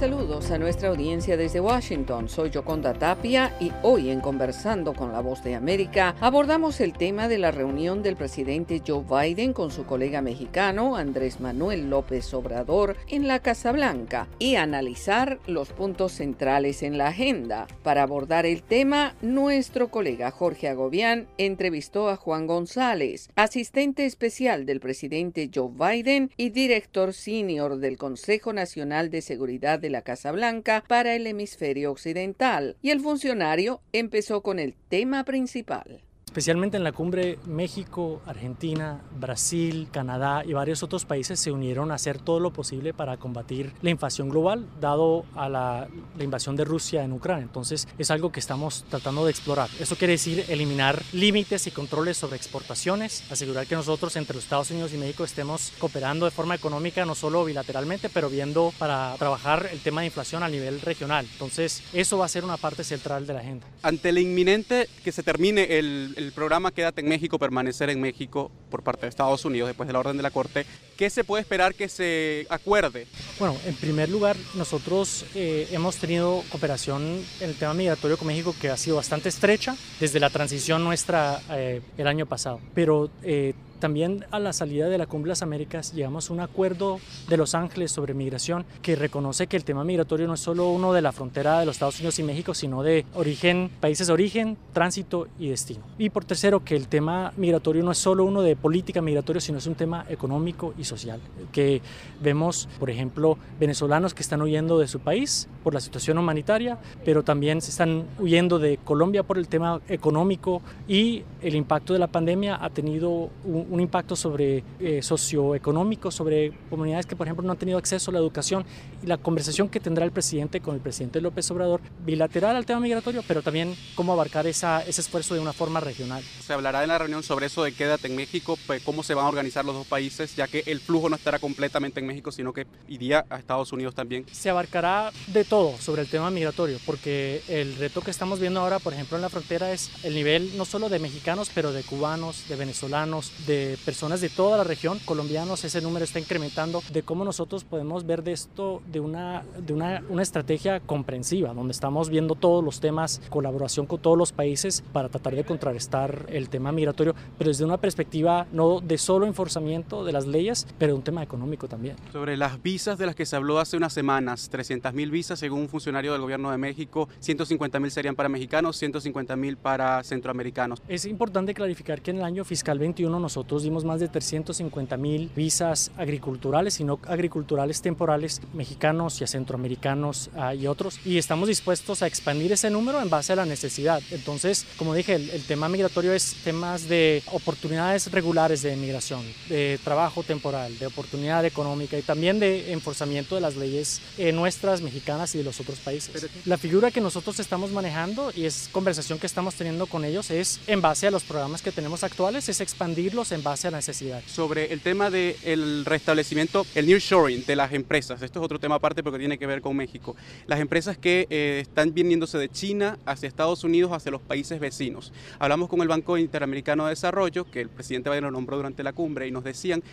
Saludos a nuestra audiencia desde Washington. Soy Yoconda Tapia y hoy en Conversando con la Voz de América abordamos el tema de la reunión del presidente Joe Biden con su colega mexicano Andrés Manuel López Obrador en la Casa Blanca y analizar los puntos centrales en la agenda. Para abordar el tema, nuestro colega Jorge Agobián entrevistó a Juan González, asistente especial del presidente Joe Biden y director senior del Consejo Nacional de Seguridad de la Casa Blanca para el hemisferio occidental, y el funcionario empezó con el tema principal. Especialmente en la cumbre, México, Argentina, Brasil, Canadá y varios otros países se unieron a hacer todo lo posible para combatir la inflación global, dado a la invasión de Rusia en Ucrania. Entonces es algo que estamos tratando de explorar. Eso quiere decir eliminar límites y controles sobre exportaciones, asegurar que nosotros entre los Estados Unidos y México estemos cooperando de forma económica, no solo bilateralmente, pero viendo para trabajar el tema de inflación a nivel regional. Entonces eso va a ser una parte central de la agenda. Ante el inminente que se termine el programa Quédate en México, permanecer en México por parte de Estados Unidos después de la orden de la Corte, ¿qué se puede esperar que se acuerde? Bueno, en primer lugar, nosotros hemos tenido cooperación en el tema migratorio con México que ha sido bastante estrecha desde la transición nuestra el año pasado, pero también a la salida de la Cumbre de las Américas llegamos a un acuerdo de Los Ángeles sobre migración que reconoce que el tema migratorio no es solo uno de la frontera de los Estados Unidos y México, sino de origen, países de origen, tránsito y destino. Y por tercero, que el tema migratorio no es solo uno de política migratoria, sino es un tema económico y social. Que vemos, por ejemplo, venezolanos que están huyendo de su país por la situación humanitaria, pero también se están huyendo de Colombia por el tema económico, y el impacto de la pandemia ha tenido un impacto sobre socioeconómico, sobre comunidades que, por ejemplo, no han tenido acceso a la educación, y la conversación que tendrá el presidente con el presidente López Obrador bilateral al tema migratorio, pero también cómo abarcar ese esfuerzo de una forma regional. Se hablará en la reunión sobre eso de Quédate en México, cómo se van a organizar los dos países, ya que el flujo no estará completamente en México, sino que iría a Estados Unidos también. Se abarcará de todo sobre el tema migratorio, porque el reto que estamos viendo ahora, por ejemplo, en la frontera es el nivel no solo de mexicanos, pero de cubanos, de venezolanos, de personas de toda la región, colombianos. Ese número está incrementando, de cómo nosotros podemos ver de esto de una estrategia comprensiva, donde estamos viendo todos los temas, colaboración con todos los países para tratar de contrarrestar el tema migratorio, pero desde una perspectiva no de solo enforzamiento de las leyes, pero un tema económico también. Sobre las visas de las que se habló hace unas semanas, 300,000 visas según un funcionario del gobierno de México, 150,000 serían para mexicanos, 150,000 para centroamericanos. Es importante clarificar que en el año fiscal 21 nosotros dimos más de 350,000 visas agriculturales y no agriculturales temporales, mexicanos y a centroamericanos y otros, y estamos dispuestos a expandir ese número en base a la necesidad. Entonces, como dije, el tema migratorio es temas de oportunidades regulares de migración, de trabajo temporal, de oportunidad económica y también de enforzamiento de las leyes nuestras, mexicanas y de los otros países. La figura que nosotros estamos manejando, y es conversación que estamos teniendo con ellos, es en base a los programas que tenemos actuales, es expandirlos en base a la necesidad. Sobre el tema del restablecimiento, el nearshoring de las empresas, esto es otro tema aparte porque tiene que ver con México. Las empresas que están viniéndose de China hacia Estados Unidos, hacia los países vecinos. Hablamos con el Banco Interamericano de Desarrollo, que el presidente Biden lo nombró durante la cumbre, y nos decían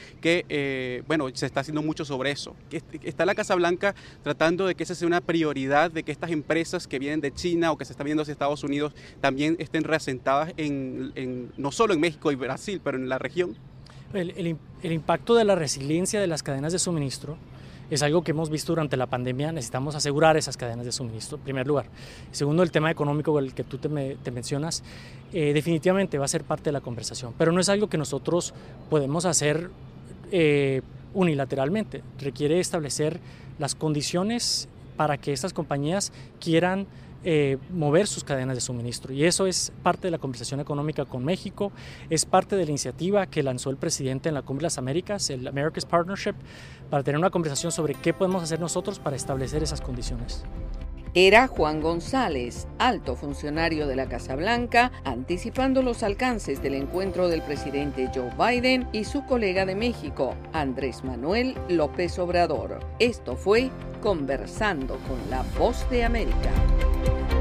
que se está haciendo mucho sobre eso. Está la Casa Blanca tratando de que esa sea una prioridad, de que estas empresas que vienen de China o que se están viendo hacia Estados Unidos también estén reasentadas no solo en México y Brasil, pero en la región. El impacto de la resiliencia de las cadenas de suministro es algo que hemos visto durante la pandemia. Necesitamos asegurar esas cadenas de suministro, en primer lugar. Segundo, el tema económico, el que tú te mencionas, definitivamente va a ser parte de la conversación, pero no es algo que nosotros podemos hacer unilateralmente. Requiere establecer las condiciones para que estas compañías quieran mover sus cadenas de suministro, y eso es parte de la conversación económica con México, es parte de la iniciativa que lanzó el presidente en la Cumbre de las Américas, el America's Partnership, para tener una conversación sobre qué podemos hacer nosotros para establecer esas condiciones. Era Juan González, alto funcionario de la Casa Blanca, anticipando los alcances del encuentro del presidente Joe Biden y su colega de México, Andrés Manuel López Obrador. Esto fue Conversando con la Voz de América.